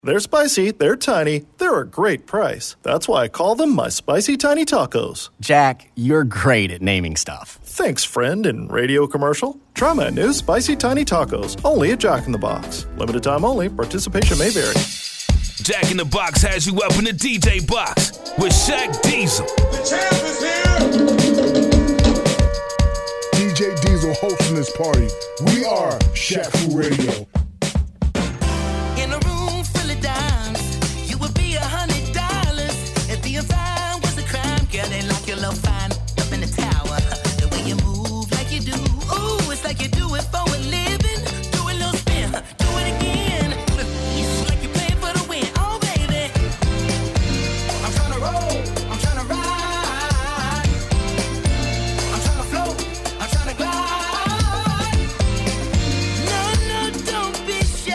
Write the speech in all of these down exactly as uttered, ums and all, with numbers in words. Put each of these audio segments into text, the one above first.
They're spicy, they're tiny, they're a great price. That's why I call them my Spicy Tiny Tacos. Jack, you're great at naming stuff. Thanks, friend in radio commercial. Try my new Spicy Tiny Tacos, only at Jack in the Box. Limited time only, participation may vary. Jack in the Box has you up in the D J box with Shaq Diesel. The champ is here! D J Diesel hosting this party. We are Shaq Fu Radio. In a room full of dimes, you would be a hundred dollars if being fine was a crime. Girl, they lock your little fine up in the tower. The way you move like you do, ooh, it's like you do it for a living. Do a little spin, do it again. It's like you play for the win. Oh, baby, I'm tryna roll, I'm tryna ride, I'm tryna float, I'm tryna glide. No, no, don't be shy.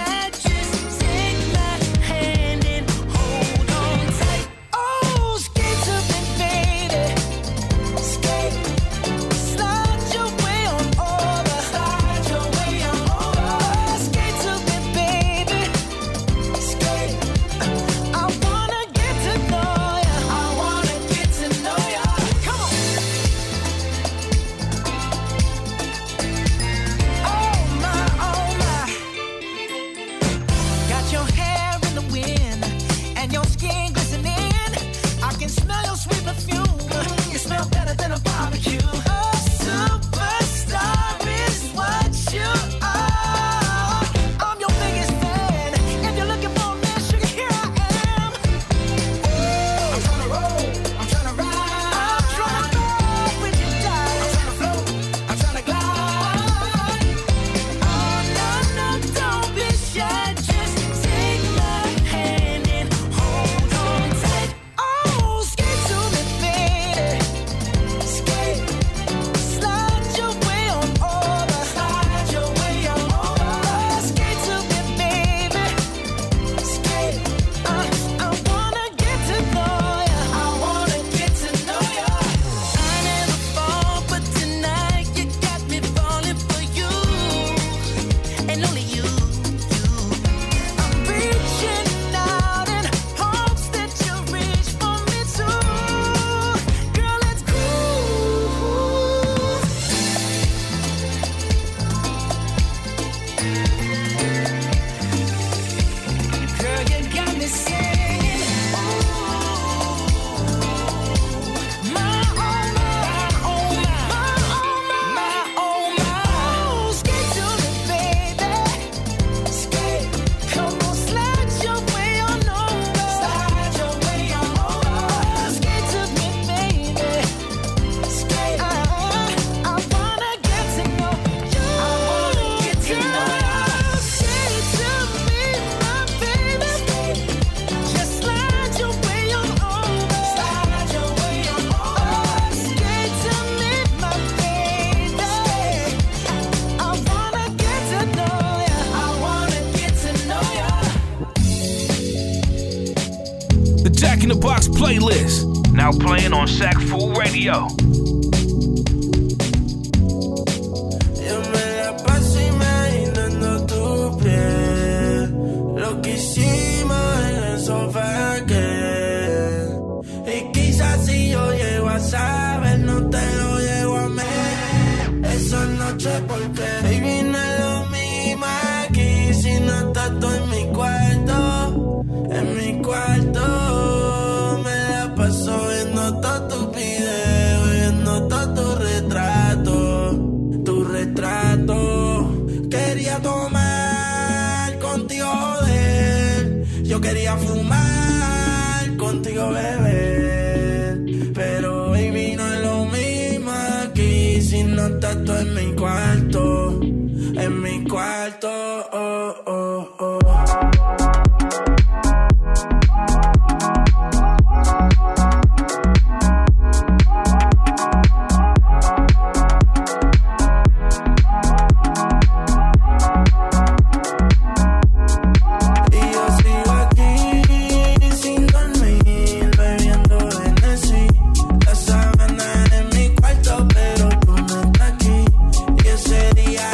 Jack in the Box playlist, now playing on Shaq Fu Radio. Yo me la paso imaginando tu piel, lo que hicimos en el sofá aquel. Y quizás si yo llego a saber, no te lo llego a mí. Esa noche porque baby no es lo mismo aquí, si no estás tú en mi cuarto, en mi cuarto. Paso viendo todos tus videos, viendo todo tu retrato, tu retrato. Quería tomar contigo, joder. Yo quería fumar contigo, beber. Pero baby no es lo mismo aquí si no estás tú en mi cuarto, en mi cuarto. Oh, oh, oh. Sería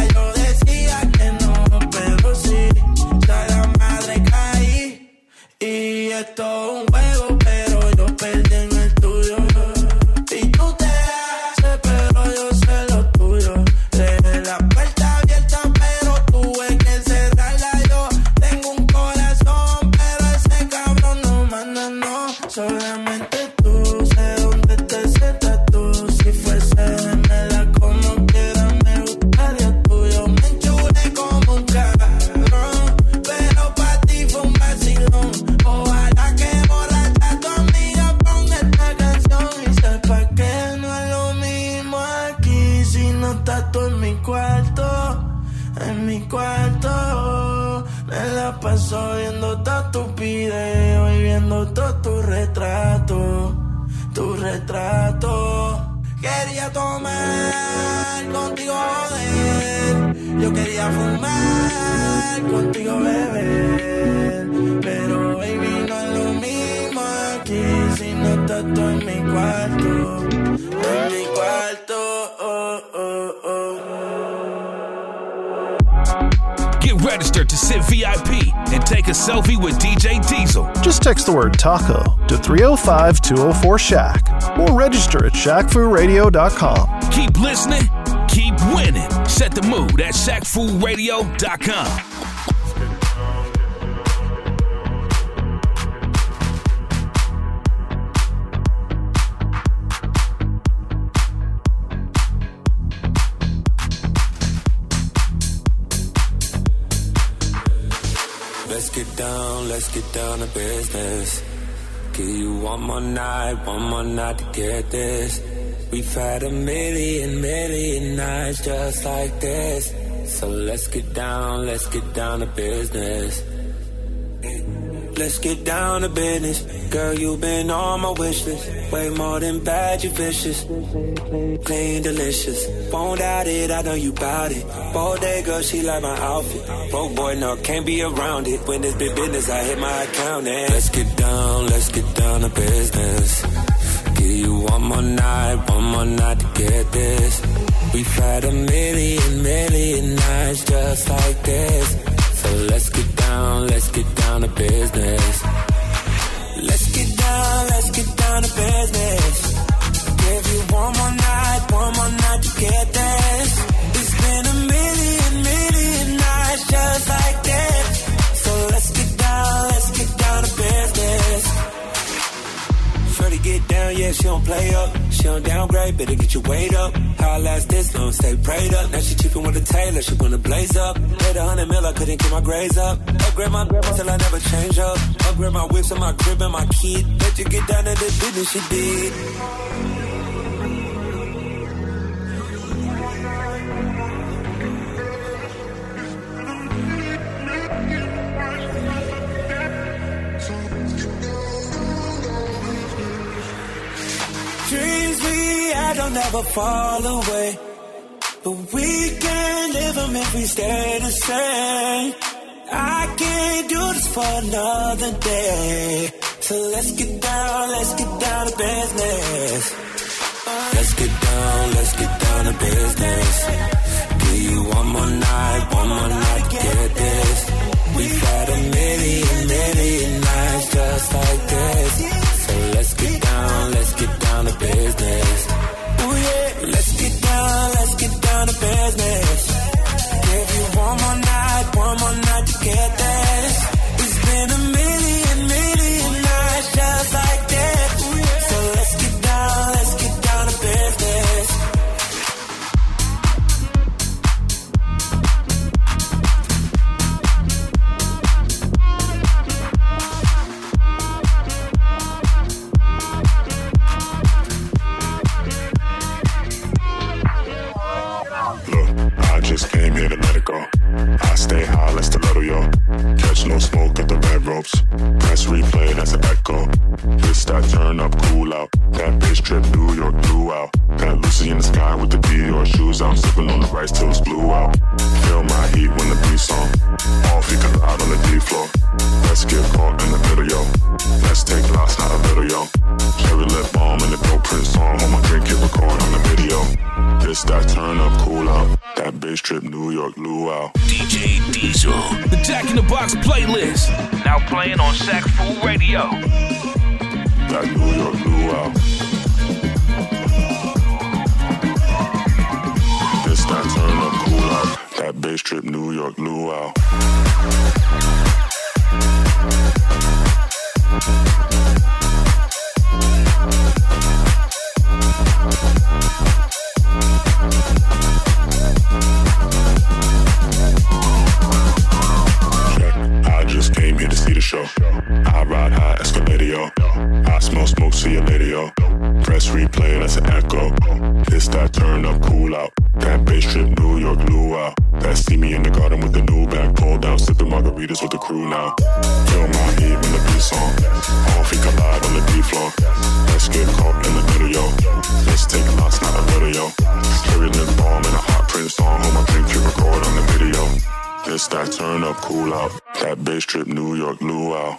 Y esto es un juego, pero yo perdí en el tuyo. Y tú te haces, pero yo sé lo tuyo. Dejé la puerta abierta, pero tuve que cerrarla yo. Tengo un corazón, pero ese cabrón no manda, no. Solamente tú, sé dónde te sientas tú. Si fuese gemela como quiera, me gustaría tuyo. Me enchulé como un cabrón, pero pa' ti fue un vacilón. Ojalá que borracha tu amiga ponga esta canción y sepa que no es lo mismo aquí si no estás tú en mi cuarto, en mi cuarto. Me la paso viendo todos tus videos y viendo todo tu retrato, tu retrato. Quería tomar contigo, joder. Yo quería fumar contigo, beber. Pero baby, no es lo mismo aquí si no estás tú en mi cuarto, en mi cuarto. Oh, oh, oh. Get registered to sit V I P and take a selfie with D J Diesel. Just text the word taco to three oh five, two oh four, S H A C or register at Shaq Fu Radio dot com. Keep listening, keep winning. Set the mood at Shaq Fu Radio dot com. Let's get down, let's get down to business. Give you one more night, one more night to get this. We've had a million, million nights just like this. So let's get down, let's get down to business. Let's get down to business. Girl, you've been on my wish list. Way more than bad, you vicious. Clean, delicious. Won't doubt it, I know you bout it. Bodega, she like my outfit. Broke boy, no, can't be around it. When it's big business, I hit my account and let's get down, let's get down to business. Give you one more night, one more night to get this. We've had a million, million nights just like this. So let's get down, let's get down to business. Let's get down, let's get down to business. Give you one more night, one more night to get this. It's been a million, million nights just like this. So let's get down, let's get down to business. Shorty get down, yeah, she don't play up. She don't downgrade, better get your weight up. How I last this long, stay prayed up. Now she cheapin' with a tailor, she wanna blaze up. Paid a hundred mil, I couldn't get my grades up. Upgrade my grandma till I never change up. Upgrade my whips and my crib and my kid. Let you get down to the business she did. Dreams we had don't never fall away, but we can't live them if we stay the same. I can't do this for another day. So let's get down, let's get down to business. Let's get down, let's get down to business. Give you one more night, one more night to get this. We've had a million, million nights just like this. So let's get down, let's get down to business. Ooh yeah, let's get down, let's get down to business. Give you one more night, one more night to get this. It's been a million, million nights just like this. So let's get down, let's get down to business. Just came here to let it go. I stay high, let's stiletto, yo. Catch no smoke at the red ropes. Press replay, that's an echo. This that turn up, cool out. That bitch trip, New York, blew out. Got Lucy in the sky with the Dior shoes. I'm sipping on the rice till it's blue out. Feel my heat when the beat's on. All feet can ride on the D floor. Let's get caught in the middle, yo. Let's take lots, not a little, yo. Cherry lip balm and the dope print song. Hold my drink, hit record on the video. This that turn up, cool out. That bitch bass trip, New York, luau. D J Diesel. The Jack in the Box playlist. Now playing on Sack Food Radio. That New York, luau. This that turn up, cool out. That bass trip, New York, luau. I just came here to see the show. I ride high, Escaladio. I smell smoke, see you later, yo. Press replay, that's an echo. This that turn up, cool out. That bass trip, New York, luau. That see me in the garden with the new bag pulled down, sipping margaritas with the crew now. Feel my heat when the beat's on. All feet collide on the beat floor. Let's get caught in the middle, yo. Let's take lots, not a little, yo. Carry lip balm in a hot print song. Hold my drink to record on the video. This that turn up, cool out. That bass trip, New York, luau.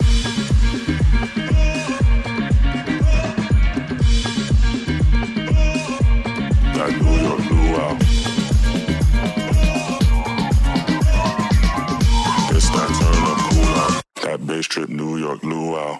That New York, luau. This that turn up, cool out. That bass trip, New York, luau.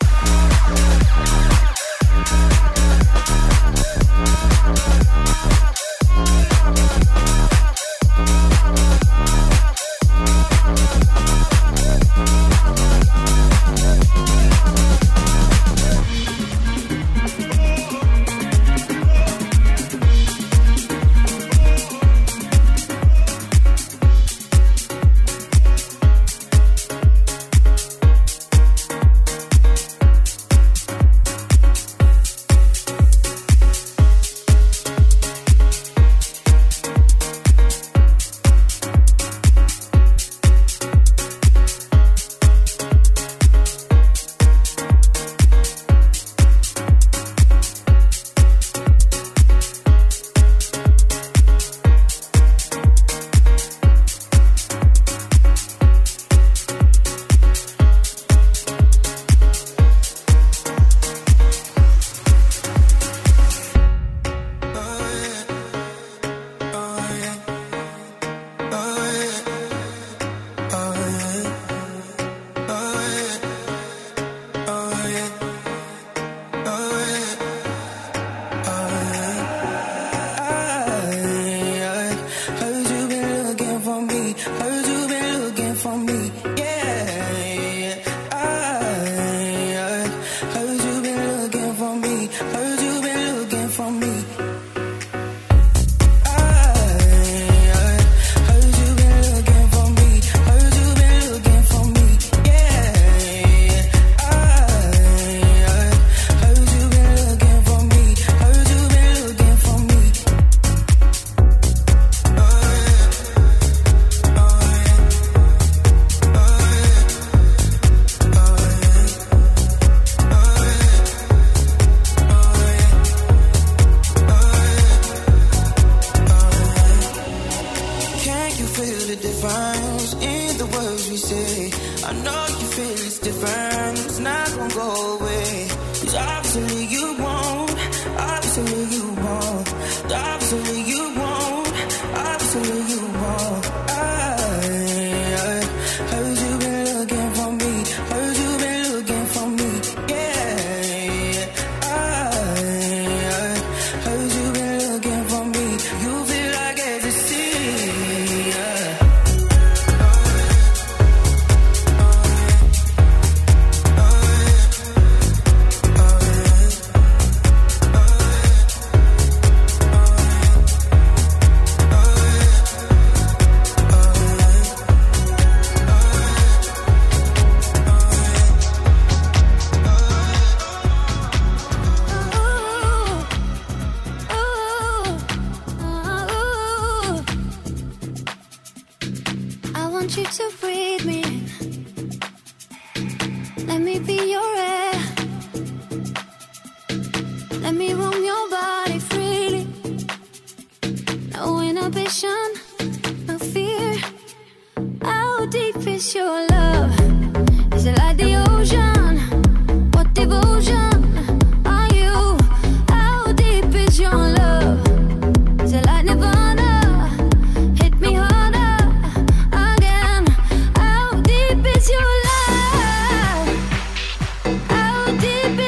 Hit me hard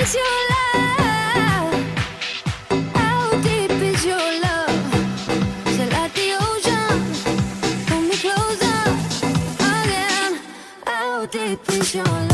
is your love? How deep is your love? Is it like the ocean? Pull me closer again. How deep is your love?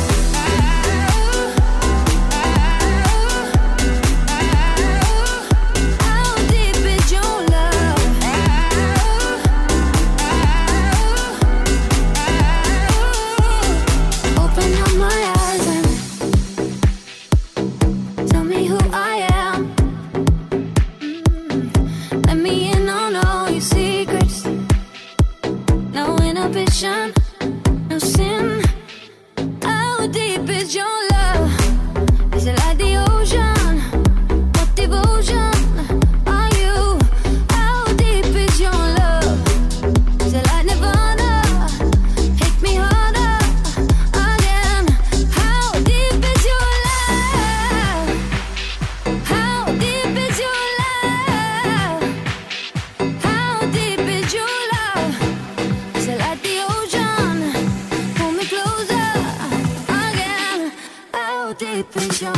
No sin. How deep is your love? Is it like the ocean? What devotion are you? How deep is your love? Is it like Nirvana? Hit me harder again. How deep is your love? How deep is your love? How deep is your love? Is it like the ocean? Pull me closer again. How deep is your love?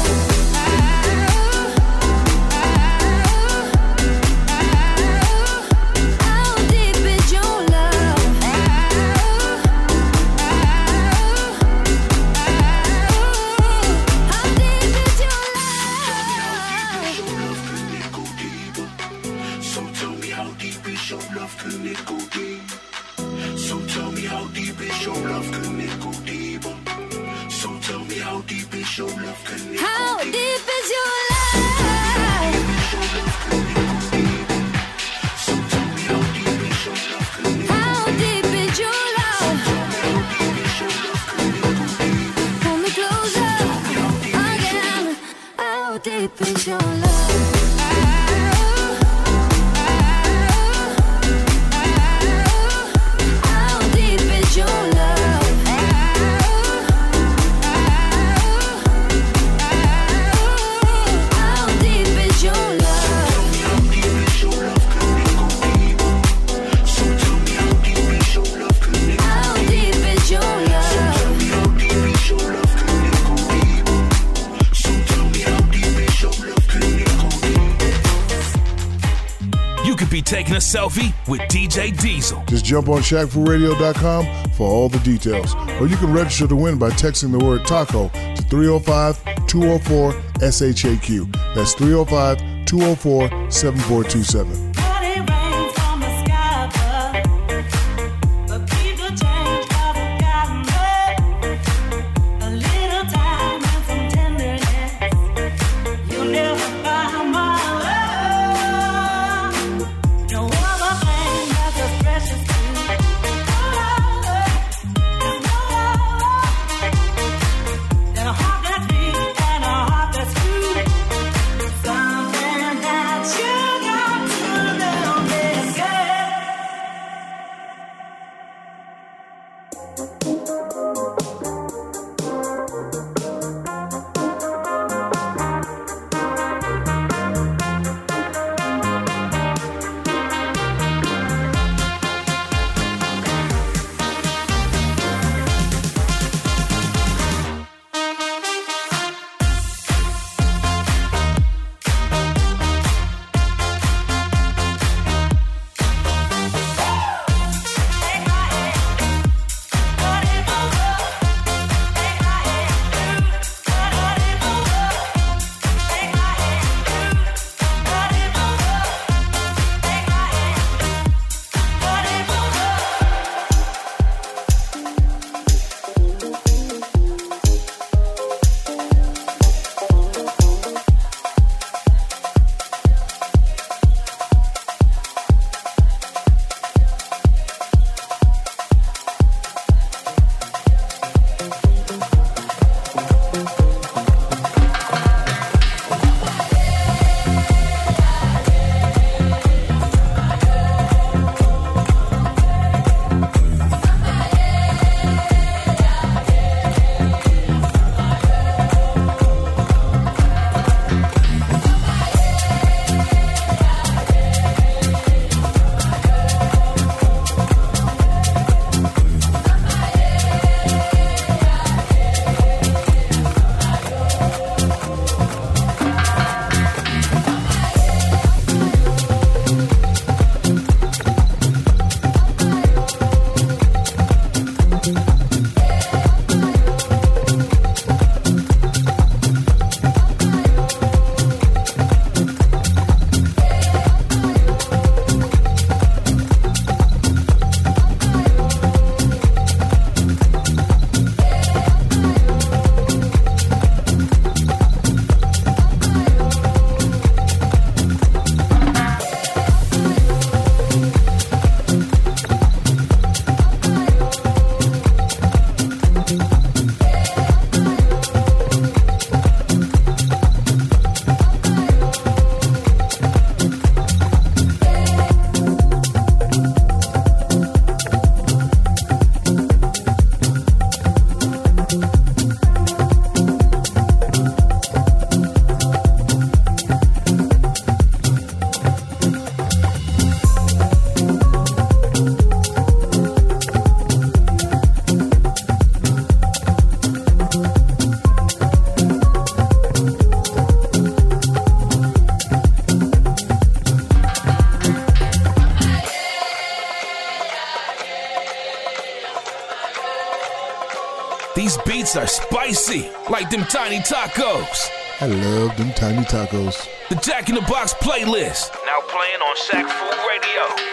How deep is your love? How deep is your love? So tell me how deep is your love, can it go deep? So tell me how deep is your love, can it go deeper? So tell me how deep is your love, can it go How deeper? deep is your love? How deep is your love? Pull me closer again. How deep is your love? How deep is your love? How deep is your love? How deep is your You could be taking a selfie with D J Diesel. Just jump on Shaq Fu Radio dot com for all the details. Or you can register to win by texting the word taco to three oh five, two oh four, S H A Q. That's three oh five, two oh four, seven four two seven. Something that you got to beats are spicy, like them tiny tacos. I love them tiny tacos. The Jack in the Box playlist, now playing on Sack Food Radio.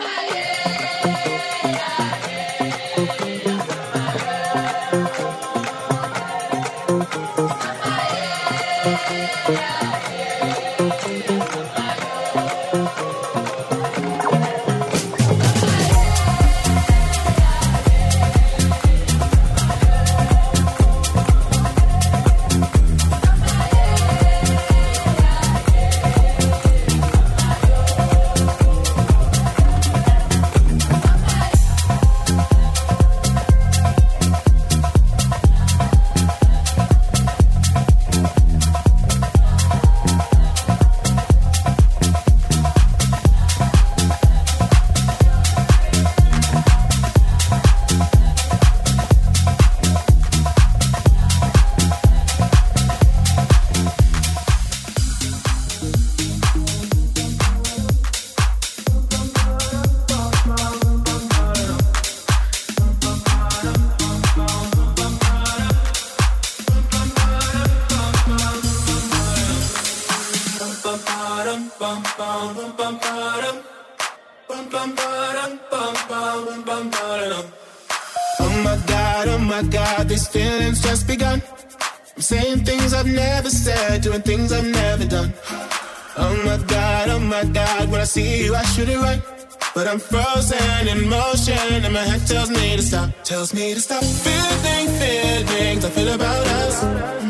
Oh my God, oh my God, these feelings just begun. I'm saying things I've never said, doing things I've never done. Oh my God, oh my God, when I see you I shoot it right, but I'm frozen in motion and my head tells me to stop, tells me to stop. Feeling, feelings I feel about us.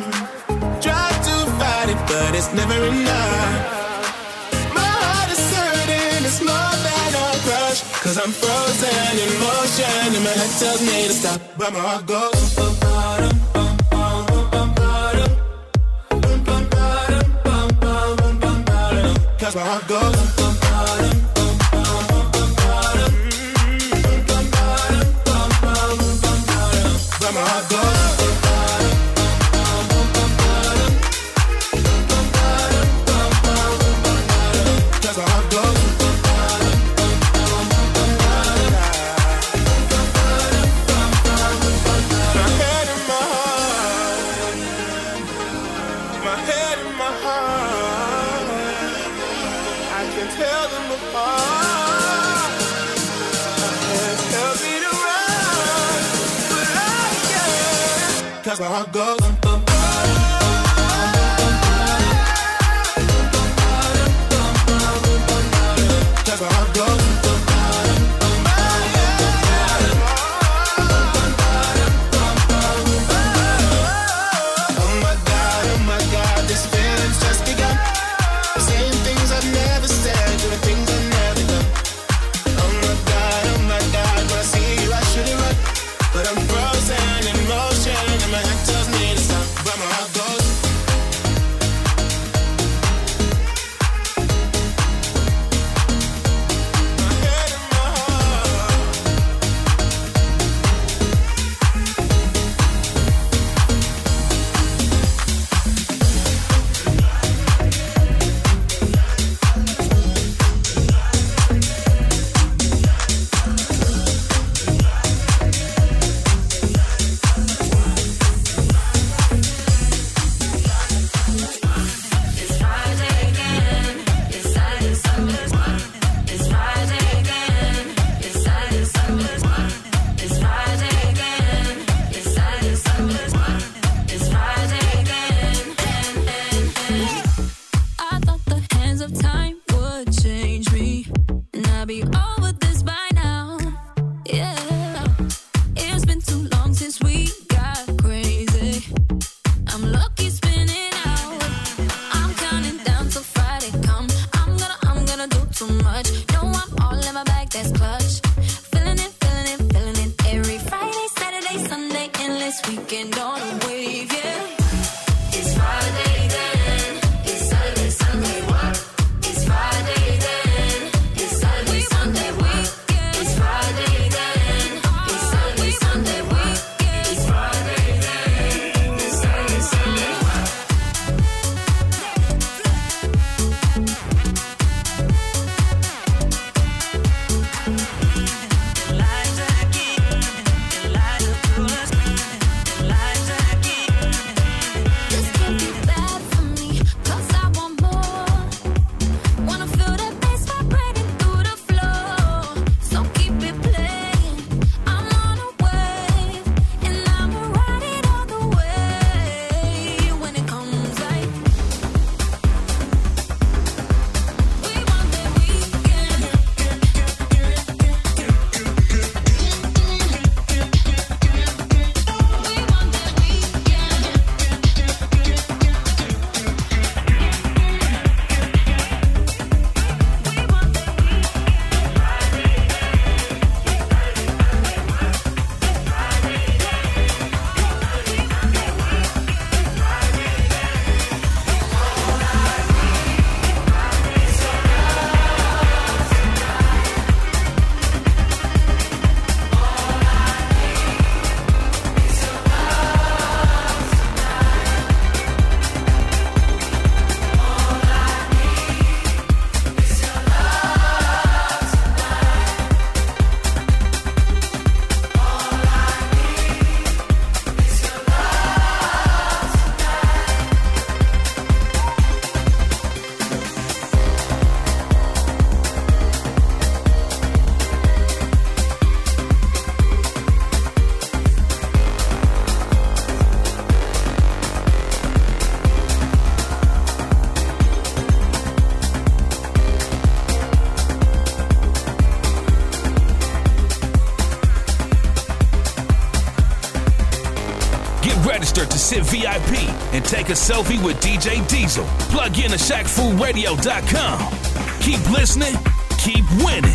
Try to fight it, but it's never enough. My heart is hurting, it's more than a crush, 'cause I'm frozen in motion and my head tells me to stop, but my heart goes bum, bottom, bum, bum, bum, bum, bottom. Bum, bum, bottom, bum, bum, bum, bum, bottom. 'Cause my heart goes bum, bottom, bum, bum, bum, bum, bottom. Bum, bum, bottom, bum, bum, bum, bum, bottom. But my heart goes bum, bottom, bum, bum, bum, bottom. Bum, bottom, bum, bum, bum, bum, bottom. 'Cause my heart goes bum, bottom, bum, bum, bum, bum, bottom. Bum, bottom, bum, bum, bum, bum, bottom. My head and my heart, my head and my heart, I can tell them apart. My head tells me to run, but I can't, 'cause my heart goes bum, bum, bottom, bum, bum, bum, bottom. Bum, bum, bottom, bum, bum, bum, bottom. 'Cause my heart goes bum, bum, bottom, bum, bum, bottom. Bum, bum, bottom, bum, bum, bum, bottom. Oh my God, oh my God, this feeling's just begun. Saying things I've never said, doing things I've never done. Oh my God, oh my God, when I see you I shoot it right, but I'm frozen in motion and my head tells me to stop, but my heart goes. V I P and take a selfie with D J Diesel. Plug in to Shaq Fu Radio dot com. Keep listening, keep winning.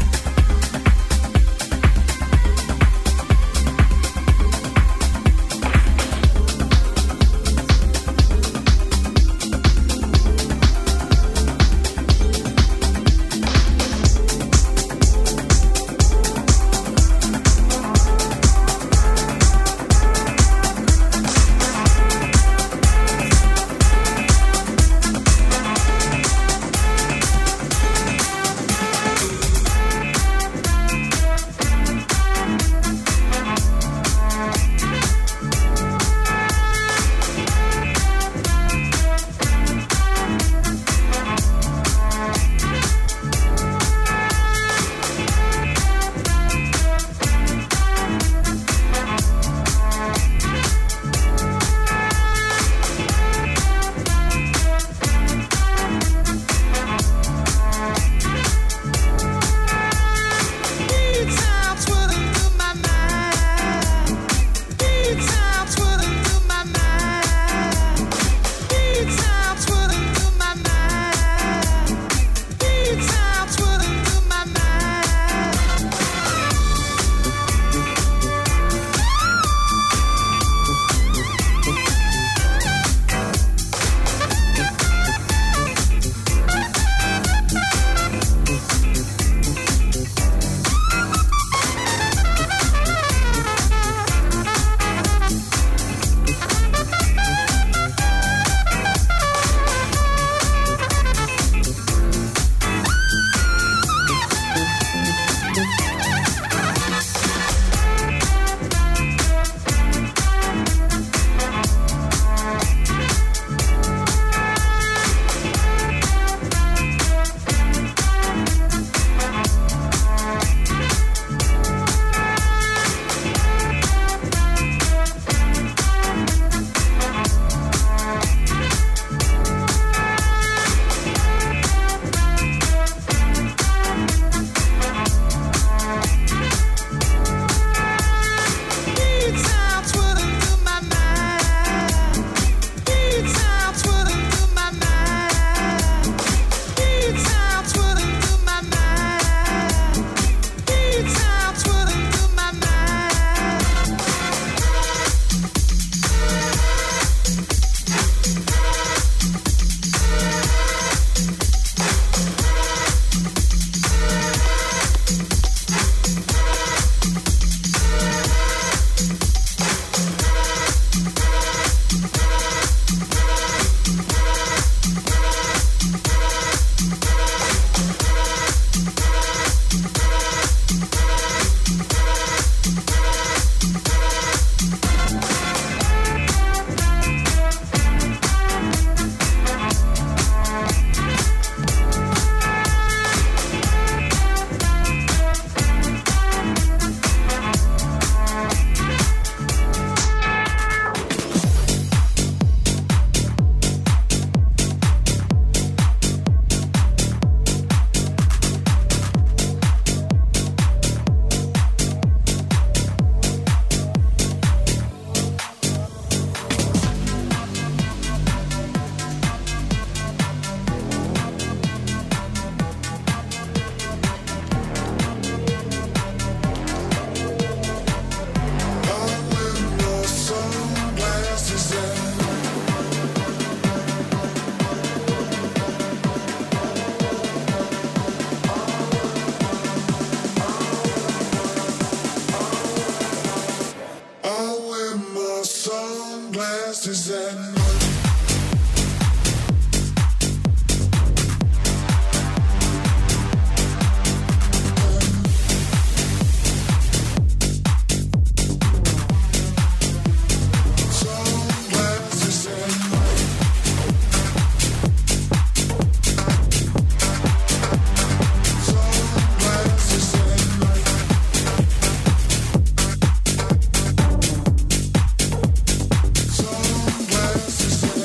Sunglasses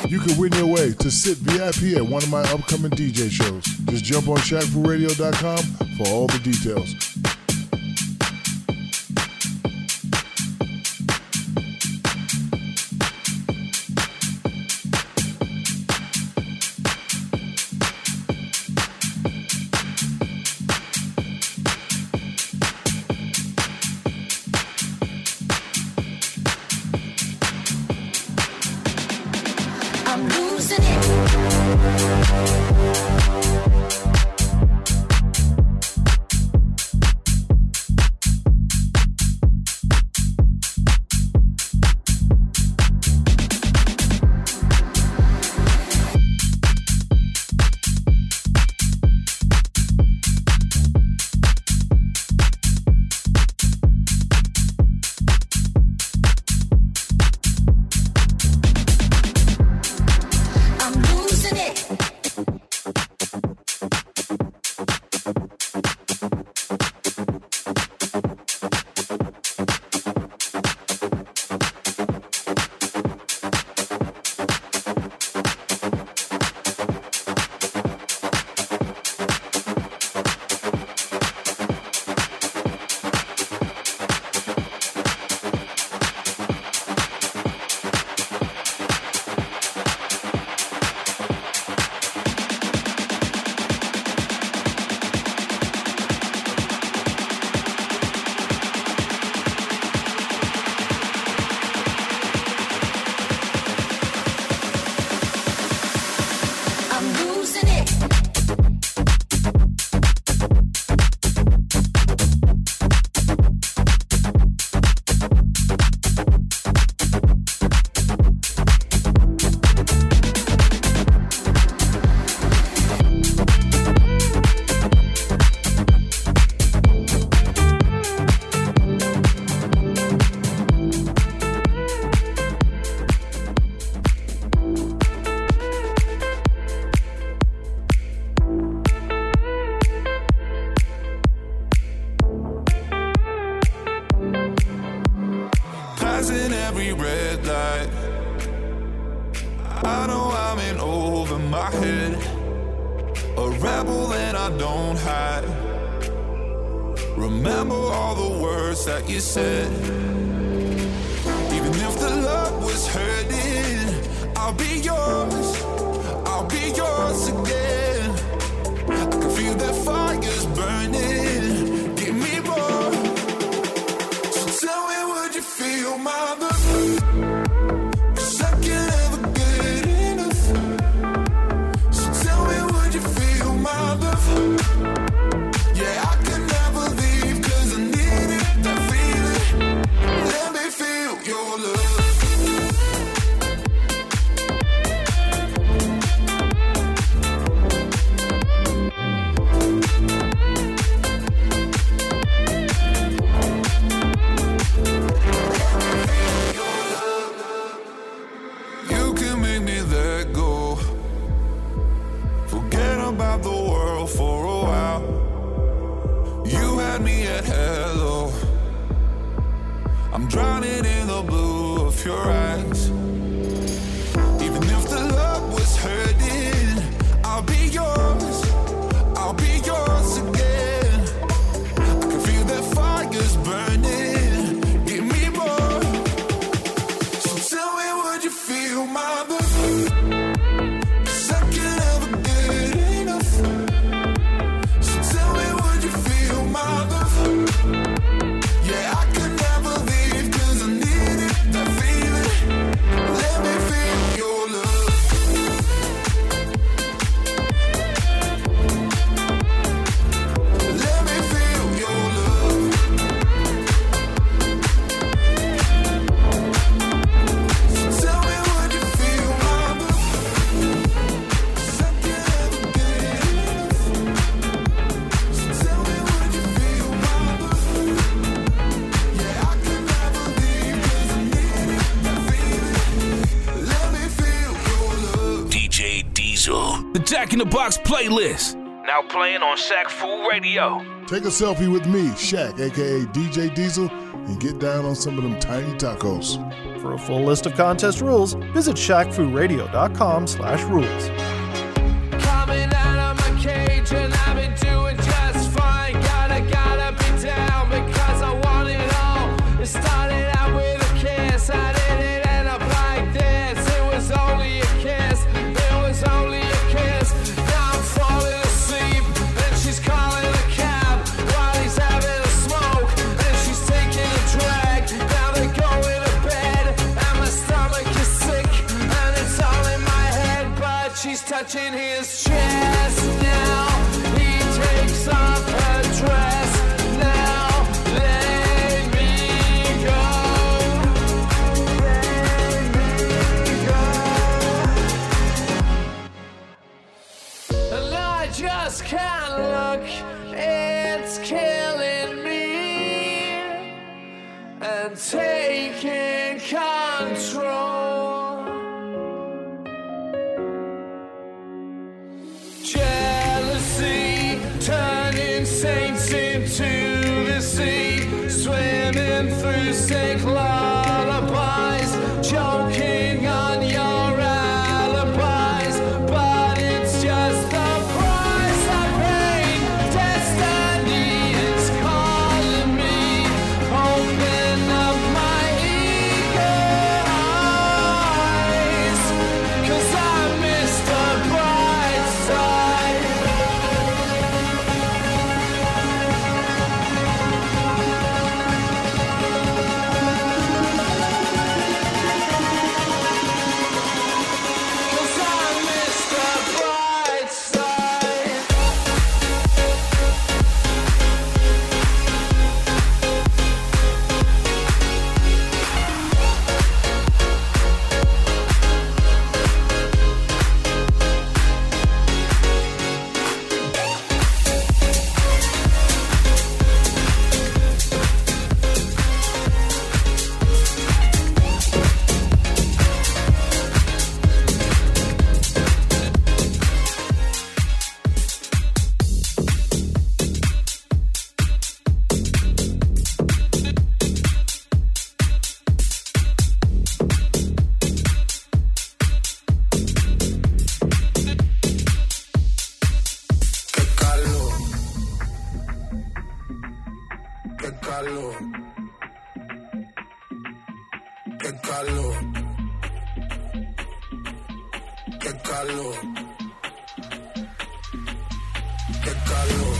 you could win your way to sit V I P at one of my upcoming D J shows. Just jump on Shaq Fu Radio dot com for all the details. The Jack in the Box playlist. Now playing on Shaq Fu Radio. Take a selfie with me, Shaq, a k a. D J Diesel, and get down on some of them tiny tacos. For a full list of contest rules, visit shack fu radio dot com slash rules. Coming out of my cage and I've been doing just fine. Gotta, gotta be down because I want it all. It started out with a kiss. I didn't end up like this. It was only a kiss. It was only a kiss. Now I'm falling asleep and she's calling a cab while he's having a smoke and she's taking a drag. Now they're going to bed and my stomach is sick and it's all in my head, but she's touching his chest now. He takes off her dress now. Let me go. Let me go. And I just can't look. It's killing me and taking control. Jealousy, turning saints into the sea, swimming through sick lullabies, choking on your alibis, but it's just the price I paid. Destiny is calling me, open up my eager eyes, 'cause I missed the bright side. Cause I missed the bright side. Qué calor, qué calor, qué calor, qué calor, qué calor.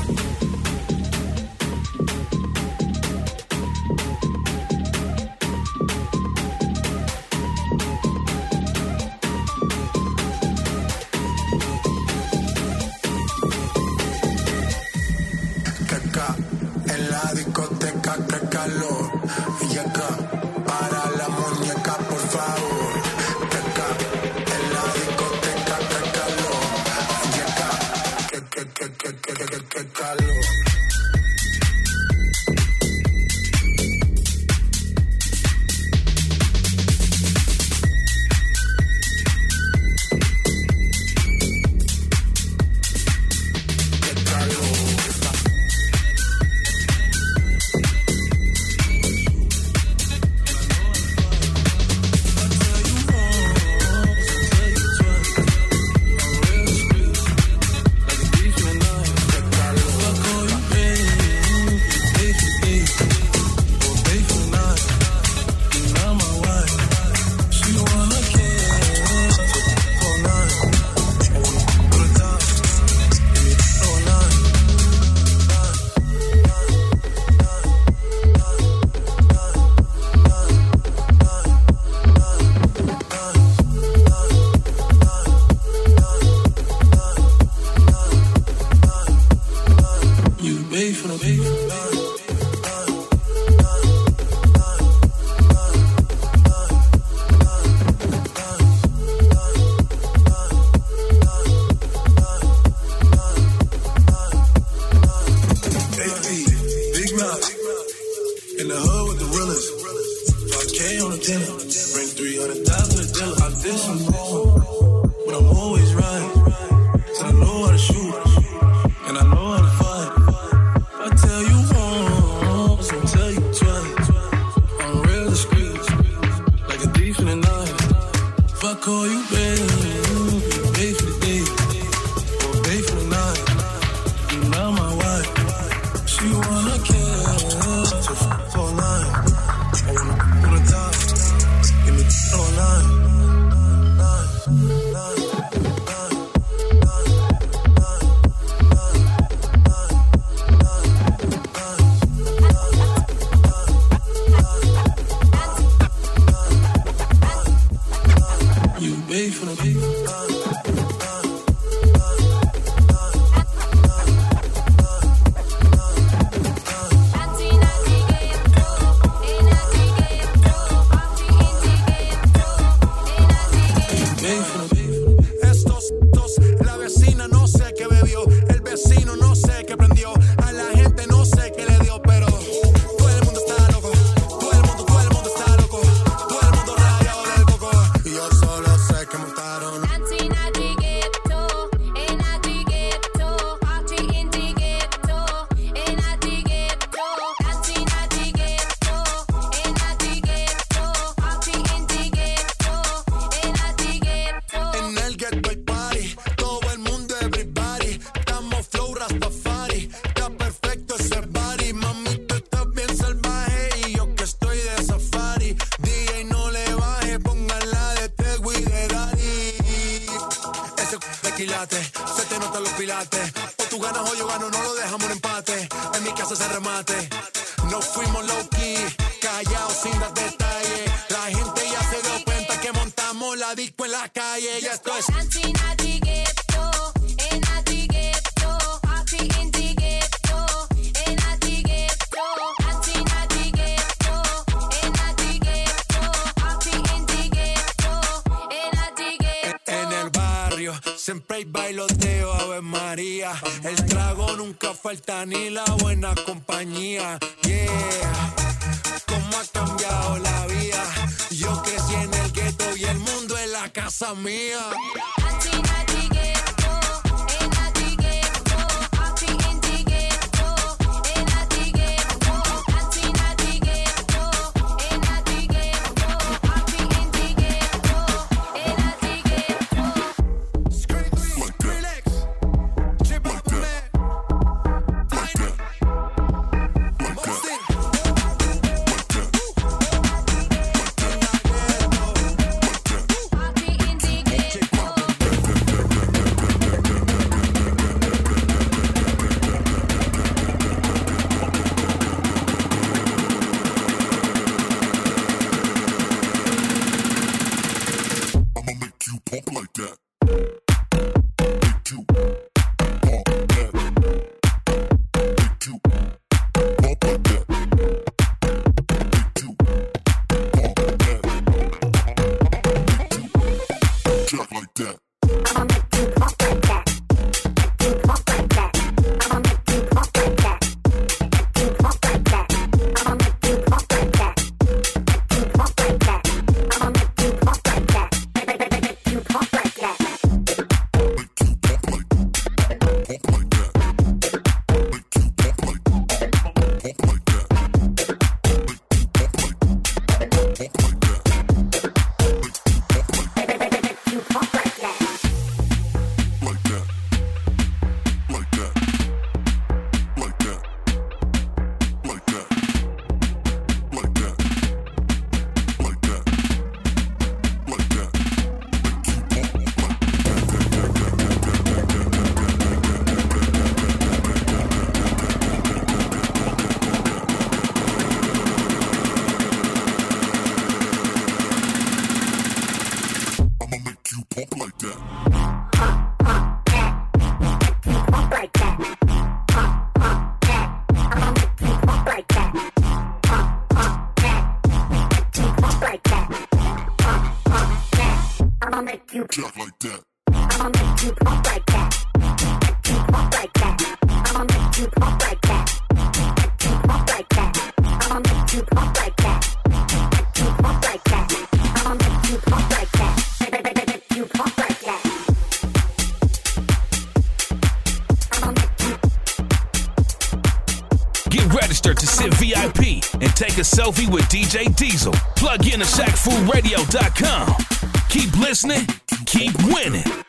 Que acá en la discoteca, que calor. Y acá para la muñeca, por favor. Que acá en la discoteca, que calor. Y acá, que, que, que, que, que, que, que calor. Que calor. call you baby, baby for the day, or baby for the night. You now my wife. She wanna kiss, so f all night. I wanna put on top, give me all night. You baby for the baby. Se te notan los pilates. O tú ganas o yo gano, no lo dejamos en empate. En mi casa se remate. No fuimos low key, callados sin dar detalles. La gente ya se dio cuenta que montamos la disco en la calle. Ya esto es siempre hay bailoteo, Ave María. El trago nunca falta ni la buena compañía. Yeah, cómo ha cambiado la vida. Yo crecí en el gueto y el mundo es la casa mía. Register to sit V I P and take a selfie with D J Diesel. Plug in to Shaq Fu Radio dot com. Keep listening, keep winning.